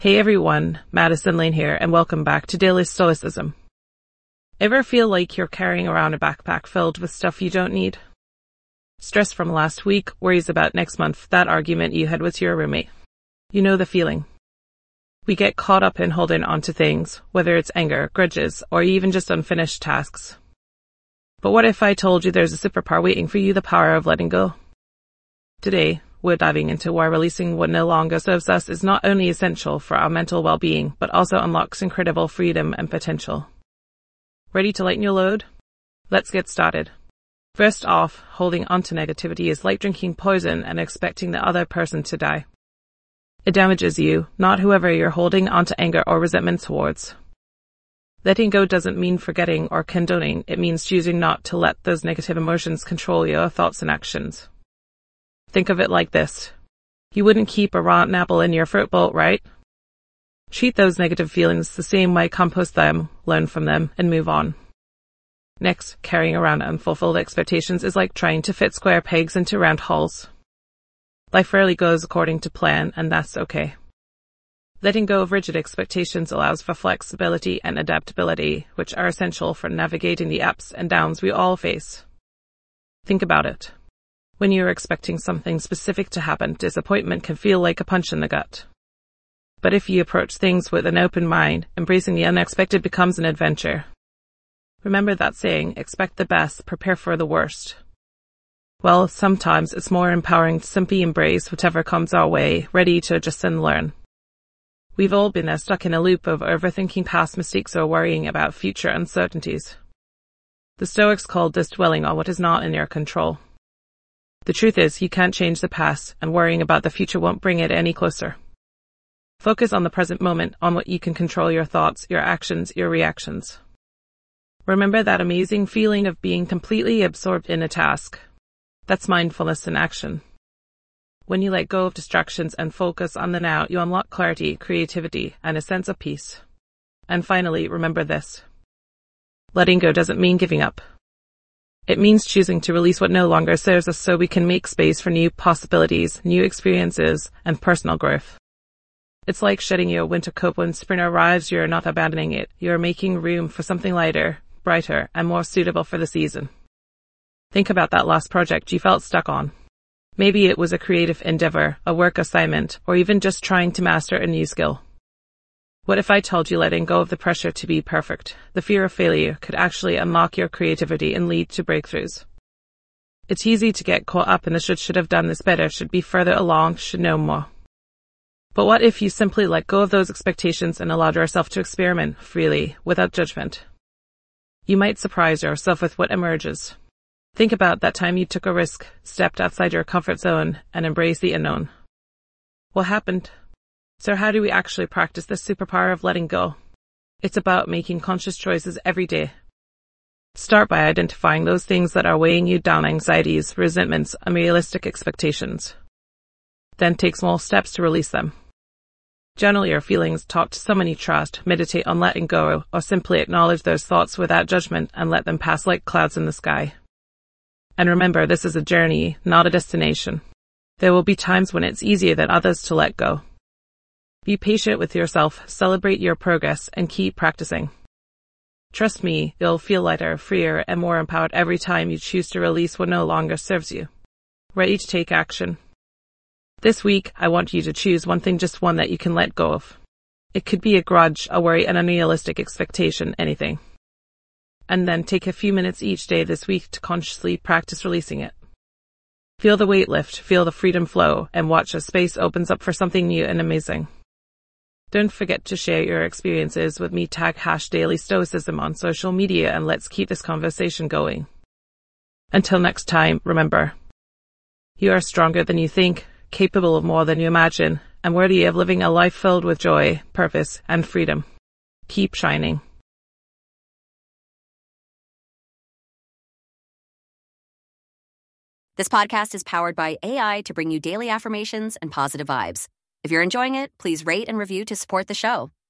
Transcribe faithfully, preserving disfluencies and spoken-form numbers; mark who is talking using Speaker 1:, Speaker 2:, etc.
Speaker 1: Hey everyone, Madison Lane here, and welcome back to Daily Stoicism. Ever feel like you're carrying around a backpack filled with stuff you don't need? Stress from last week, worries about next month, that argument you had with your roommate. You know the feeling. We get caught up in holding on to things, whether it's anger, grudges, or even just unfinished tasks. But what if I told you there's a superpower waiting for you, the power of letting go? Today, we're diving into why releasing what no longer serves us is not only essential for our mental well-being, but also unlocks incredible freedom and potential. Ready to lighten your load? Let's get started. First off, holding onto negativity is like drinking poison and expecting the other person to die. It damages you, not whoever you're holding onto anger or resentment towards. Letting go doesn't mean forgetting or condoning, it means choosing not to let those negative emotions control your thoughts and actions. Think of it like this. You wouldn't keep a rotten apple in your fruit bowl, right? Treat those negative feelings the same way, compost them, learn from them, and move on. Next, carrying around unfulfilled expectations is like trying to fit square pegs into round holes. Life rarely goes according to plan, and that's okay. Letting go of rigid expectations allows for flexibility and adaptability, which are essential for navigating the ups and downs we all face. Think about it. When you're expecting something specific to happen, disappointment can feel like a punch in the gut. But if you approach things with an open mind, embracing the unexpected becomes an adventure. Remember that saying, expect the best, prepare for the worst. Well, sometimes it's more empowering to simply embrace whatever comes our way, ready to adjust and learn. We've all been there, stuck in a loop of overthinking past mistakes or worrying about future uncertainties. The Stoics called this dwelling on what is not in your control. The truth is, you can't change the past, and worrying about the future won't bring it any closer. Focus on the present moment, on what you can control: your thoughts, your actions, your reactions. Remember that amazing feeling of being completely absorbed in a task. That's mindfulness in action. When you let go of distractions and focus on the now, you unlock clarity, creativity, and a sense of peace. And finally, remember this. Letting go doesn't mean giving up. It means choosing to release what no longer serves us so we can make space for new possibilities, new experiences, and personal growth. It's like shedding your winter coat. When spring arrives, you're not abandoning it. You're making room for something lighter, brighter, and more suitable for the season. Think about that last project you felt stuck on. Maybe it was a creative endeavor, a work assignment, or even just trying to master a new skill. What if I told you letting go of the pressure to be perfect, the fear of failure, could actually unlock your creativity and lead to breakthroughs? It's easy to get caught up in the should, should have done this better, should be further along, should know more. But what if you simply let go of those expectations and allowed yourself to experiment freely, without judgment? You might surprise yourself with what emerges. Think about that time you took a risk, stepped outside your comfort zone, and embraced the unknown. What happened? So how do we actually practice this superpower of letting go? It's about making conscious choices every day. Start by identifying those things that are weighing you down: anxieties, resentments, unrealistic expectations. Then take small steps to release them. Journal your feelings, talk to someone you trust, meditate on letting go, or simply acknowledge those thoughts without judgment and let them pass like clouds in the sky. And remember, this is a journey, not a destination. There will be times when it's easier than others to let go. Be patient with yourself, celebrate your progress, and keep practicing. Trust me, you'll feel lighter, freer, and more empowered every time you choose to release what no longer serves you. Ready to take action? This week, I want you to choose one thing, just one, that you can let go of. It could be a grudge, a worry, an unrealistic expectation, anything. And then take a few minutes each day this week to consciously practice releasing it. Feel the weight lift, feel the freedom flow, and watch as space opens up for something new and amazing. Don't forget to share your experiences with me. Tag hash Daily Stoicism on social media, and let's keep this conversation going. Until next time, remember, you are stronger than you think, capable of more than you imagine, and worthy of living a life filled with joy, purpose, and freedom. Keep shining.
Speaker 2: This podcast is powered by A I to bring you daily affirmations and positive vibes. If you're enjoying it, please rate and review to support the show.